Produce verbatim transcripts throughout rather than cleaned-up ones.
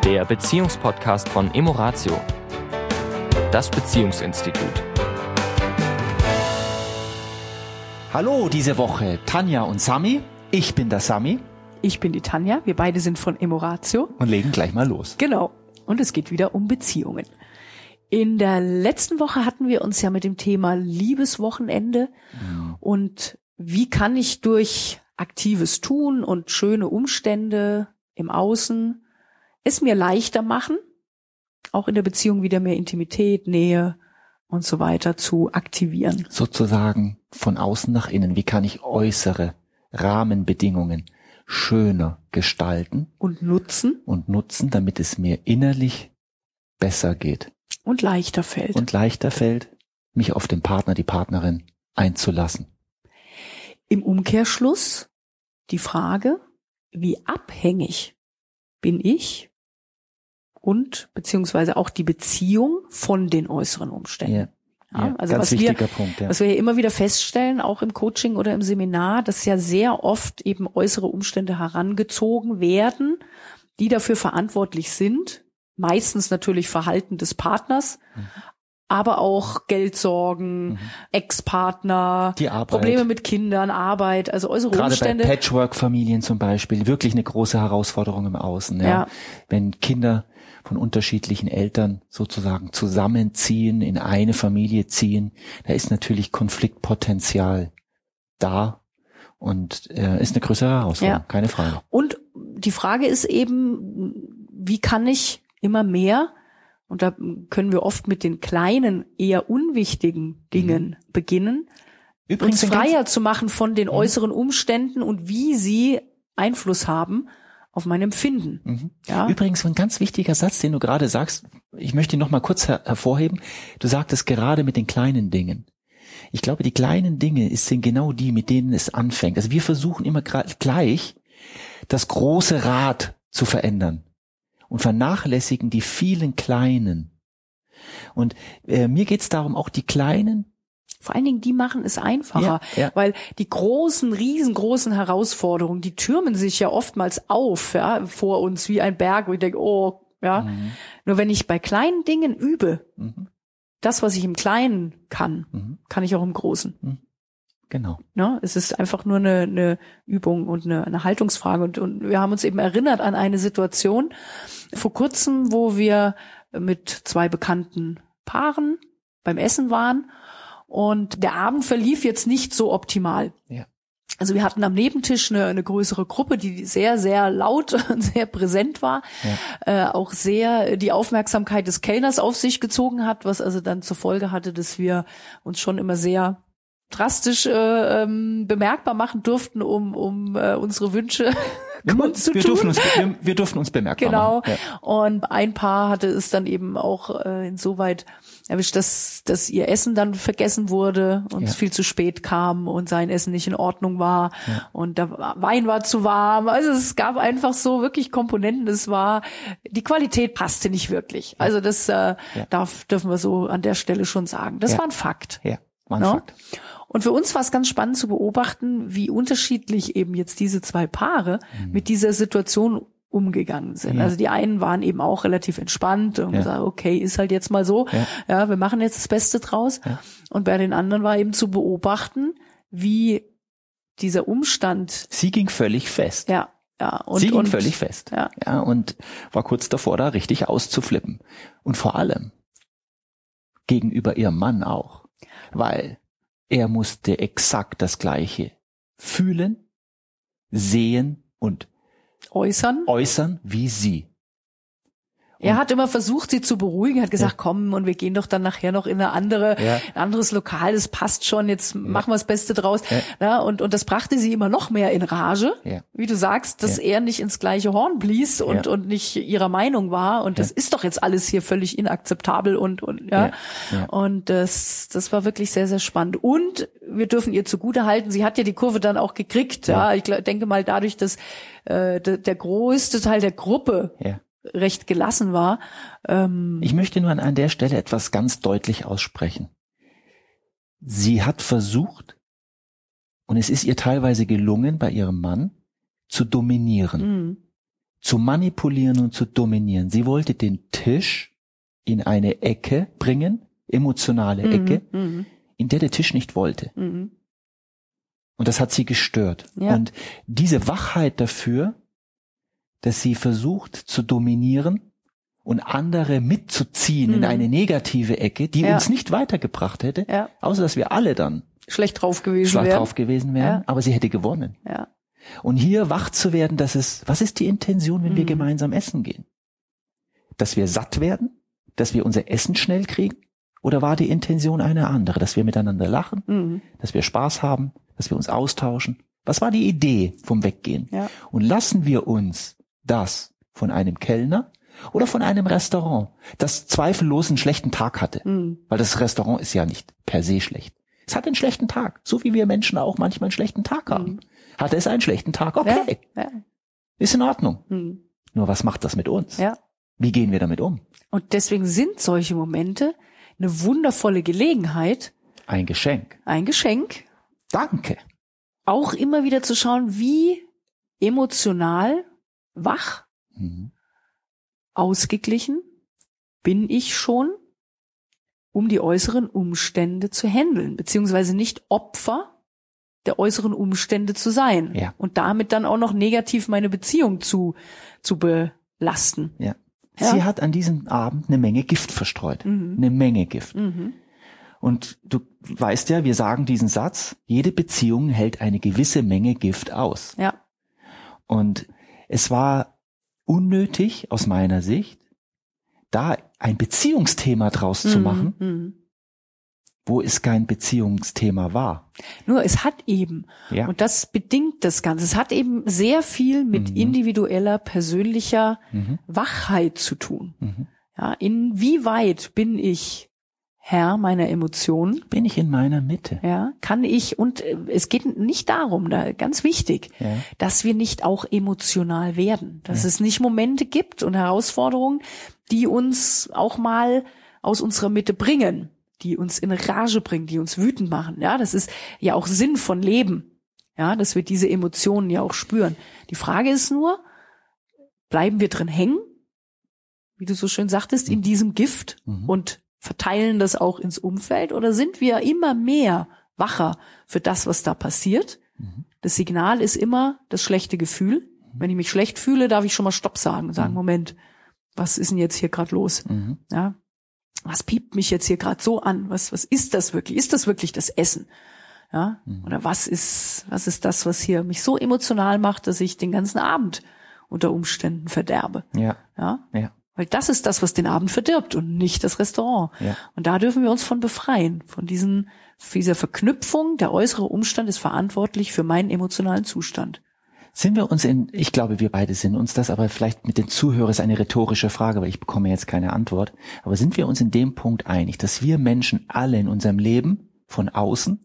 der Beziehungspodcast von Emoratio, das Beziehungsinstitut. Hallo diese Woche, Tanja und Sami. Ich bin der Sami. Ich bin die Tanja. Wir beide sind von Emoratio. Und legen gleich mal los. Genau. Und es geht wieder um Beziehungen. In der letzten Woche hatten wir uns ja mit dem Thema Liebeswochenende mhm. und wie kann ich durch aktives Tun und schöne Umstände im Außen es mir leichter machen, auch in der Beziehung wieder mehr Intimität, Nähe und so weiter zu aktivieren. Sozusagen von außen nach innen. Wie kann ich äußere Rahmenbedingungen schöner gestalten und nutzen und nutzen, damit es mir innerlich besser geht. Und leichter fällt. Und leichter fällt, mich auf den Partner, die Partnerin einzulassen. Im Umkehrschluss die Frage, wie abhängig bin ich und beziehungsweise auch die Beziehung von den äußeren Umständen. Ja. Ja, ja, also ganz was wichtiger wir, Punkt, ja. was wir ja immer wieder feststellen, auch im Coaching oder im Seminar, dass ja sehr oft eben äußere Umstände herangezogen werden, die dafür verantwortlich sind. Meistens natürlich Verhalten des Partners, mhm. aber auch Geldsorgen, mhm. Ex-Partner, die Arbeit. Probleme mit Kindern, Arbeit, also äußere Gerade Umstände. Gerade bei Patchwork-Familien zum Beispiel, wirklich eine große Herausforderung im Außen. Ja. Ja. Wenn Kinder von unterschiedlichen Eltern sozusagen zusammenziehen, in eine Familie ziehen, da ist natürlich Konfliktpotenzial da und äh, ist eine größere Herausforderung, Ja. keine Frage. Und die Frage ist eben, wie kann ich immer mehr, und da können wir oft mit den kleinen, eher unwichtigen Dingen mhm. beginnen, Übrigens uns freier zu machen von den mhm. äußeren Umständen und wie sie Einfluss haben auf mein Empfinden. Mhm. Ja? Übrigens ein ganz wichtiger Satz, den du gerade sagst, ich möchte ihn noch mal kurz her- hervorheben. Du sagtest gerade mit den kleinen Dingen. Ich glaube, die kleinen Dinge sind genau die, mit denen es anfängt. Also wir versuchen immer gra- gleich, das große Rad zu verändern und vernachlässigen die vielen kleinen. Und äh, mir geht es darum, auch die kleinen. Vor allen Dingen, die machen es einfacher, Ja, ja. weil die großen, riesengroßen Herausforderungen, die türmen sich ja oftmals auf, ja, vor uns wie ein Berg, wo ich denke, oh, ja. Mhm. Nur wenn ich bei kleinen Dingen übe, Mhm. das, was ich im Kleinen kann, Mhm. kann ich auch im Großen. Mhm. Genau. Ne? Es ist einfach nur eine, eine Übung und eine, eine Haltungsfrage. Und, und wir haben uns eben erinnert an eine Situation vor kurzem, wo wir mit zwei bekannten Paaren beim Essen waren. Und der Abend verlief jetzt nicht so optimal. Ja. Also wir hatten am Nebentisch eine, eine größere Gruppe, die sehr, sehr laut und sehr präsent war, ja. äh, auch sehr die Aufmerksamkeit des Kellners auf sich gezogen hat, was also dann zur Folge hatte, dass wir uns schon immer sehr drastisch äh, ähm, bemerkbar machen durften, um um äh, unsere Wünsche kundzutun. Wir durften uns, wir, wir durften uns bemerkbar genau. machen. Ja. Und ein Paar hatte es dann eben auch äh, insoweit erwischt, dass dass ihr Essen dann vergessen wurde und Ja. es viel zu spät kam und sein Essen nicht in Ordnung war Ja. und der Wein war zu warm. Also es gab einfach so wirklich Komponenten. Es war, die Qualität passte nicht wirklich. Also das äh, Ja. darf dürfen wir so an der Stelle schon sagen. Das Ja. war ein Fakt. Ja, war ein No? Fakt. Und für uns war es ganz spannend zu beobachten, wie unterschiedlich eben jetzt diese zwei Paare mhm. mit dieser Situation umgegangen sind. Ja. Also die einen waren eben auch relativ entspannt und Ja. gesagt, okay, ist halt jetzt mal so. Ja. Ja, wir machen jetzt das Beste draus. Ja. Und bei den anderen war eben zu beobachten, wie dieser Umstand. Sie ging völlig fest. Ja, ja. Und, Sie ging und, völlig fest. Ja. ja, und war kurz davor, da richtig auszuflippen. Und vor allem gegenüber ihrem Mann auch. Weil er musste exakt das Gleiche fühlen, sehen und äußern. äußern wie sie. Er hat immer versucht, sie zu beruhigen, hat gesagt, ja. komm, und wir gehen doch dann nachher noch in eine andere, ja. ein anderes Lokal, das passt schon, jetzt ja. machen wir das Beste draus. Ja. Ja, und, und das brachte sie immer noch mehr in Rage, ja. wie du sagst, dass ja. er nicht ins gleiche Horn blies und, ja. und nicht ihrer Meinung war. Und das ja. ist doch jetzt alles hier völlig inakzeptabel und, und, ja. ja. ja. Und das, das war wirklich sehr, sehr spannend. Und wir dürfen ihr zugutehalten, sie hat ja die Kurve dann auch gekriegt, ja. ja. Ich denke mal dadurch, dass, äh, der, der größte Teil der Gruppe ja. recht gelassen war. Ähm ich möchte nur an, an der Stelle etwas ganz deutlich aussprechen. Sie hat versucht, und es ist ihr teilweise gelungen, bei ihrem Mann zu dominieren, mhm. zu manipulieren und zu dominieren. Sie wollte den Tisch in eine Ecke bringen, emotionale Ecke, Mhm. in der der Tisch nicht wollte. Mhm. Und das hat sie gestört. Ja. Und diese Wachheit dafür, dass sie versucht zu dominieren und andere mitzuziehen Mhm. in eine negative Ecke, die Ja. uns nicht weitergebracht hätte, Ja. außer dass wir alle dann Schlecht drauf gewesen schlag wären. drauf gewesen wären, Ja. aber sie hätte gewonnen. Ja. Und hier wach zu werden, dass es, was ist die Intention, wenn wir Mhm. gemeinsam essen gehen? Dass wir satt werden? Dass wir unser Essen schnell kriegen? Oder war die Intention eine andere? Dass wir miteinander lachen? Mhm. Dass wir Spaß haben? Dass wir uns austauschen? Was war die Idee vom Weggehen? Ja. Und lassen wir uns das von einem Kellner oder von einem Restaurant, das zweifellos einen schlechten Tag hatte? Mhm. Weil das Restaurant ist ja nicht per se schlecht. Es hat einen schlechten Tag, so wie wir Menschen auch manchmal einen schlechten Tag haben. Mhm. Hatte es einen schlechten Tag? Okay, Ja. Ja. ist in Ordnung. Mhm. Nur was macht das mit uns? Ja. Wie gehen wir damit um? Und deswegen sind solche Momente eine wundervolle Gelegenheit, Ein Geschenk. ein Geschenk, Danke. auch immer wieder zu schauen, wie emotional wach, Mhm. ausgeglichen bin ich schon, um die äußeren Umstände zu handeln, beziehungsweise nicht Opfer der äußeren Umstände zu sein Ja. und damit dann auch noch negativ meine Beziehung zu, zu belasten. Ja. Ja. Sie hat an diesem Abend eine Menge Gift verstreut. Mhm. Eine Menge Gift. Mhm. Und du weißt ja, wir sagen diesen Satz, jede Beziehung hält eine gewisse Menge Gift aus. Ja. Und es war unnötig, aus meiner Sicht, da ein Beziehungsthema draus zu machen, Mhm. wo es kein Beziehungsthema war. Nur es hat eben, Ja. und das bedingt das Ganze, es hat eben sehr viel mit Mhm. individueller, persönlicher Mhm. Wachheit zu tun. Mhm. Ja, inwieweit bin ich Herr meiner Emotionen? Bin ich in meiner Mitte? Ja, kann ich, und äh, es geht nicht darum, da ganz wichtig, Ja. dass wir nicht auch emotional werden, dass es nicht Momente gibt und Herausforderungen, die uns auch mal aus unserer Mitte bringen, die uns in Rage bringen, die uns wütend machen. Ja, das ist ja auch Sinn von Leben. Ja, dass wir diese Emotionen ja auch spüren. Die Frage ist nur, bleiben wir drin hängen, wie du so schön sagtest, in diesem Gift Mhm. und verteilen das auch ins Umfeld, oder sind wir immer mehr wacher für das, was da passiert? Mhm. Das Signal ist immer das schlechte Gefühl. Wenn ich mich schlecht fühle, darf ich schon mal Stopp sagen und sagen, Mhm. Moment, was ist denn jetzt hier gerade los? Mhm. Ja, was piept mich jetzt hier gerade so an? Was was ist das wirklich? Ist das wirklich das Essen? Ja, Mhm. oder was ist was ist das, was hier mich so emotional macht, dass ich den ganzen Abend unter Umständen verderbe? Ja. Ja, Ja. weil das ist das, was den Abend verdirbt und nicht das Restaurant. Ja. Und da dürfen wir uns von befreien, von diesen, dieser Verknüpfung. Der äußere Umstand ist verantwortlich für meinen emotionalen Zustand. Sind wir uns in, ich glaube, wir beide sind uns das, aber vielleicht mit den Zuhörern ist eine rhetorische Frage, weil ich bekomme jetzt keine Antwort. Aber sind wir uns in dem Punkt einig, dass wir Menschen alle in unserem Leben von außen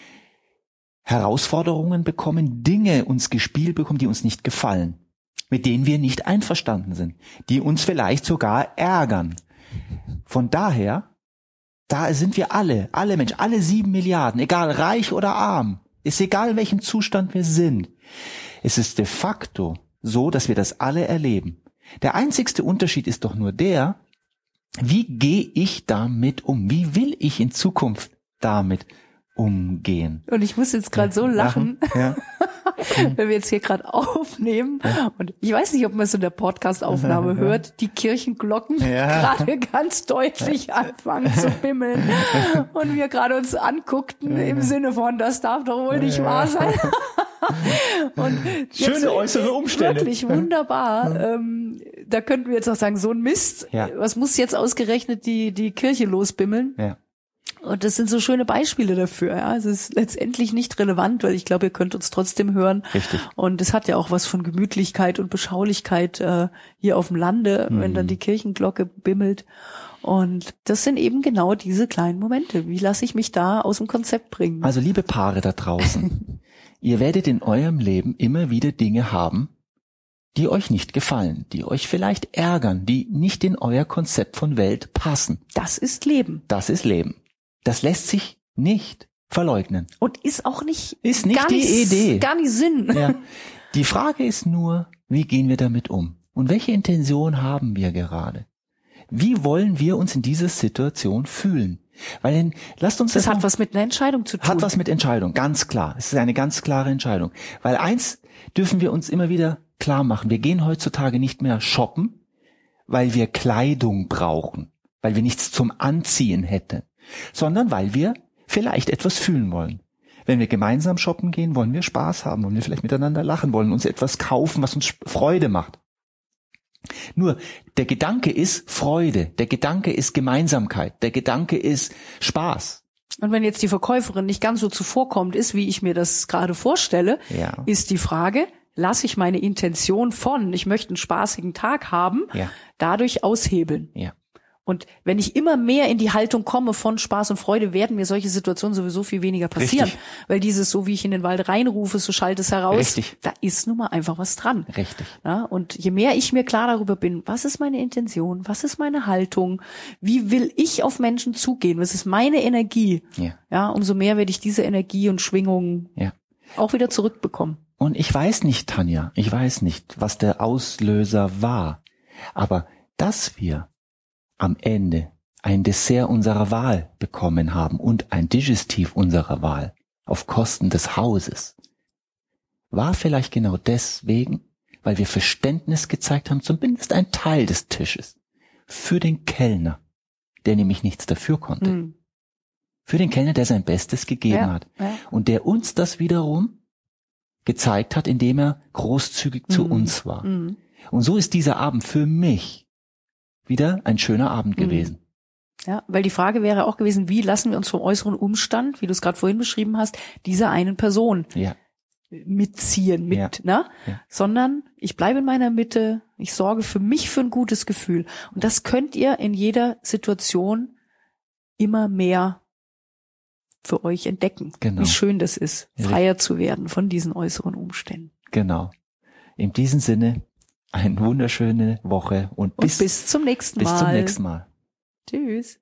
Herausforderungen bekommen, Dinge uns gespielt bekommen, die uns nicht gefallen, mit denen wir nicht einverstanden sind, die uns vielleicht sogar ärgern. Von daher, da sind wir alle, alle Menschen, alle sieben Milliarden, egal reich oder arm, ist egal in welchem Zustand wir sind. Es ist de facto so, dass wir das alle erleben. Der einzigste Unterschied ist doch nur der, wie gehe ich damit um? Wie will ich in Zukunft damit umgehen? Und ich muss jetzt gerade so lachen, Ja. wenn wir jetzt hier gerade aufnehmen. Und ich weiß nicht, ob man es in der Podcast-Aufnahme hört, die Kirchenglocken Ja. gerade ganz deutlich anfangen zu bimmeln. Und wir gerade uns anguckten im Sinne von, das darf doch wohl nicht wahr sein. Und Schöne jetzt, äußere Umstände. Wirklich wunderbar. Ähm, da könnten wir jetzt auch sagen, so ein Mist. Ja. Was muss jetzt ausgerechnet die, die Kirche losbimmeln? Ja. Und das sind so schöne Beispiele dafür. Ja, es ist letztendlich nicht relevant, weil ich glaube, ihr könnt uns trotzdem hören. Richtig. Und es hat ja auch was von Gemütlichkeit und Beschaulichkeit äh, hier auf dem Lande, Mhm. wenn dann die Kirchenglocke bimmelt. Und das sind eben genau diese kleinen Momente. Wie lasse ich mich da aus dem Konzept bringen? Also liebe Paare da draußen, ihr werdet in eurem Leben immer wieder Dinge haben, die euch nicht gefallen, die euch vielleicht ärgern, die nicht in euer Konzept von Welt passen. Das ist Leben. Das ist Leben. Das lässt sich nicht verleugnen. Und ist auch nicht, Ist nicht gar die nicht, Idee. Gar nicht Sinn. Ja. Die Frage ist nur, wie gehen wir damit um? Und welche Intention haben wir gerade? Wie wollen wir uns in dieser Situation fühlen? Weil denn, lasst uns das das hat noch, was mit einer Entscheidung zu tun. Hat was mit Entscheidung, ganz klar. Es ist eine ganz klare Entscheidung. Weil eins dürfen wir uns immer wieder klar machen. Wir gehen heutzutage nicht mehr shoppen, weil wir Kleidung brauchen, weil wir nichts zum Anziehen hätten, sondern weil wir vielleicht etwas fühlen wollen. Wenn wir gemeinsam shoppen gehen, wollen wir Spaß haben, wollen wir vielleicht miteinander lachen, wollen uns etwas kaufen, was uns Freude macht. Nur, der Gedanke ist Freude, der Gedanke ist Gemeinsamkeit, der Gedanke ist Spaß. Und wenn jetzt die Verkäuferin nicht ganz so zuvorkommend ist, wie ich mir das gerade vorstelle, Ja. ist die Frage, lasse ich meine Intention von, ich möchte einen spaßigen Tag haben, Ja. dadurch aushebeln. Ja. Und wenn ich immer mehr in die Haltung komme von Spaß und Freude, werden mir solche Situationen sowieso viel weniger passieren. Richtig. Weil dieses, so wie ich in den Wald reinrufe, so schallt es heraus, Richtig. da ist nun mal einfach was dran. Richtig. Ja, und je mehr ich mir klar darüber bin, was ist meine Intention, was ist meine Haltung, wie will ich auf Menschen zugehen, was ist meine Energie, Ja. ja, umso mehr werde ich diese Energie und Schwingung Ja. auch wieder zurückbekommen. Und ich weiß nicht, Tanja, ich weiß nicht, was der Auslöser war, aber dass wir am Ende ein Dessert unserer Wahl bekommen haben und ein Digestiv unserer Wahl auf Kosten des Hauses, war vielleicht genau deswegen, weil wir Verständnis gezeigt haben, zumindest ein Teil des Tisches, für den Kellner, der nämlich nichts dafür konnte. Mhm. Für den Kellner, der sein Bestes gegeben Ja, hat. ja. Und der uns das wiederum gezeigt hat, indem er großzügig zu Mhm. uns war. Mhm. Und so ist dieser Abend für mich wieder ein schöner Abend Mhm. gewesen. Ja, weil die Frage wäre auch gewesen, wie lassen wir uns vom äußeren Umstand, wie du es gerade vorhin beschrieben hast, dieser einen Person Ja, mitziehen, mit, Ja. ne? Ja. Sondern ich bleibe in meiner Mitte, ich sorge für mich für ein gutes Gefühl. Und das könnt ihr in jeder Situation immer mehr für euch entdecken. Genau. Wie schön das ist, Ja. freier zu werden von diesen äußeren Umständen. genau. In diesem Sinne, eine wunderschöne Woche und Und bis, bis zum nächsten bis Mal. zum nächsten Mal. Tschüss.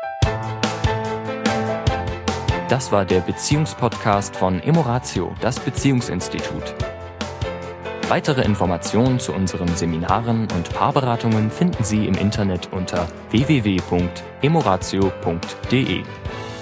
Das war der Beziehungspodcast von Emoratio, das Beziehungsinstitut. Weitere Informationen zu unseren Seminaren und Paarberatungen finden Sie im Internet unter w w w punkt emoratio punkt d e.